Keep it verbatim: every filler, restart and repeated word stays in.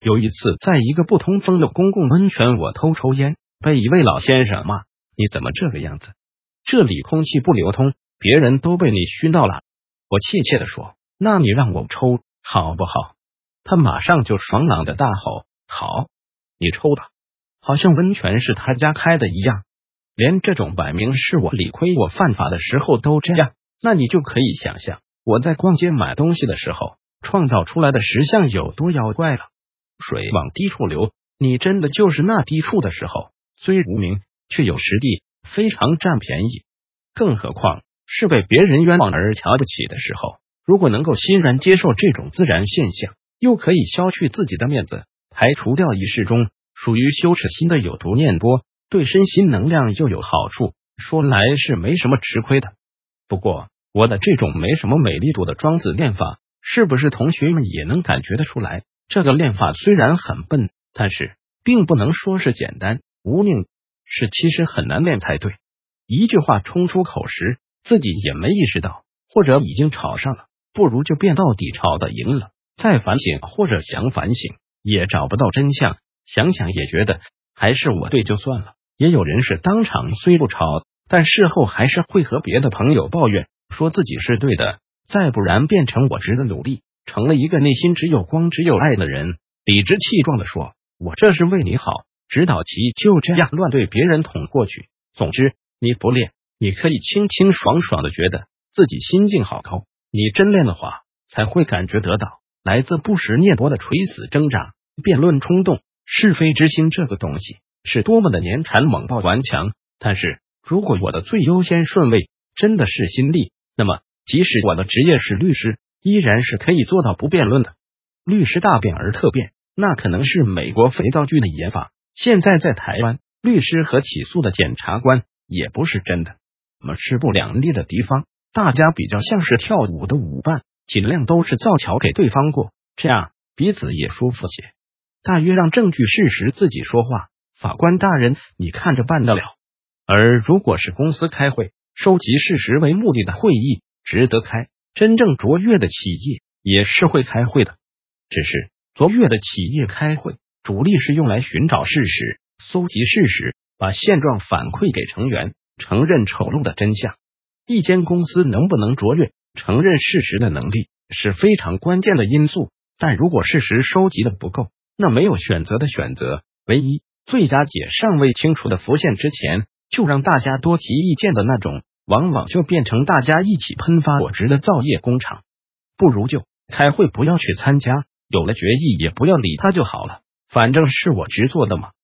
有一次，在一个不通风的公共温泉，我偷抽烟，被一位老先生骂：“你怎么这个样子？这里空气不流通，别人都被你熏到了。”我怯怯地说：“那你让我抽好不好？”他马上就爽朗的大吼：“好，你抽吧！”好像温泉是他家开的一样。连这种摆明是我理亏我犯法的时候都这样，那你就可以想象我在逛街买东西的时候创造出来的实相有多妖怪了。水往低处流，你真的就是那低处的时候，虽无名却有实力，非常占便宜。更何况是被别人冤枉而瞧不起的时候，如果能够欣然接受这种自然现象，又可以消去自己的面子，排除掉意识中属于羞耻心的有毒念波，对身心能量又有好处，说来是没什么吃亏的。不过我的这种没什么美丽度的庄子练法，是不是同学们也能感觉得出来？这个练法虽然很笨，但是并不能说是简单无宁，是其实很难练才对。一句话冲出口时，自己也没意识到，或者已经吵上了，不如就辩到底，吵的赢了，再反省或者想反省也找不到真相，想想也觉得还是我对就算了。也有人是当场虽不吵，但事后还是会和别的朋友抱怨，说自己是对的，再不然变成我值得努力，成了一个内心只有光只有爱的人，理直气壮的说：“我这是为你好。”指导棋就这样乱对别人捅过去。总之，你不练，你可以清清爽爽的觉得自己心境好高；你真练的话，才会感觉得到来自不实念波的垂死挣扎、辩论冲动、是非之心。这个东西是多么的黏缠、猛爆、顽强。但是如果我的最优先顺位真的是心力，那么即使我的职业是律师，依然是可以做到不辩论的。律师大辩而特辩，那可能是美国肥皂剧的演法。现在在台湾，律师和起诉的检察官也不是真的。那么势不两立的地方，大家比较像是跳舞的舞伴，尽量都是造桥给对方过，这样彼此也舒服些。大约让证据事实自己说话，法官大人你看着办得了。而如果是公司开会，收集事实为目的的会议，值得开。真正卓越的企业也是会开会的，只是卓越的企业开会主力是用来寻找事实，搜集事实，把现状反馈给成员，承认丑陋的真相。一间公司能不能卓越，承认事实的能力是非常关键的因素。但如果事实收集的不够，那没有选择的选择，唯一最佳解尚未清楚的浮现之前，就让大家多提意见的那种，往往就变成大家一起喷发火值的造业工厂。不如就开会不要去参加，有了决议也不要理他就好了，反正是我直做的嘛。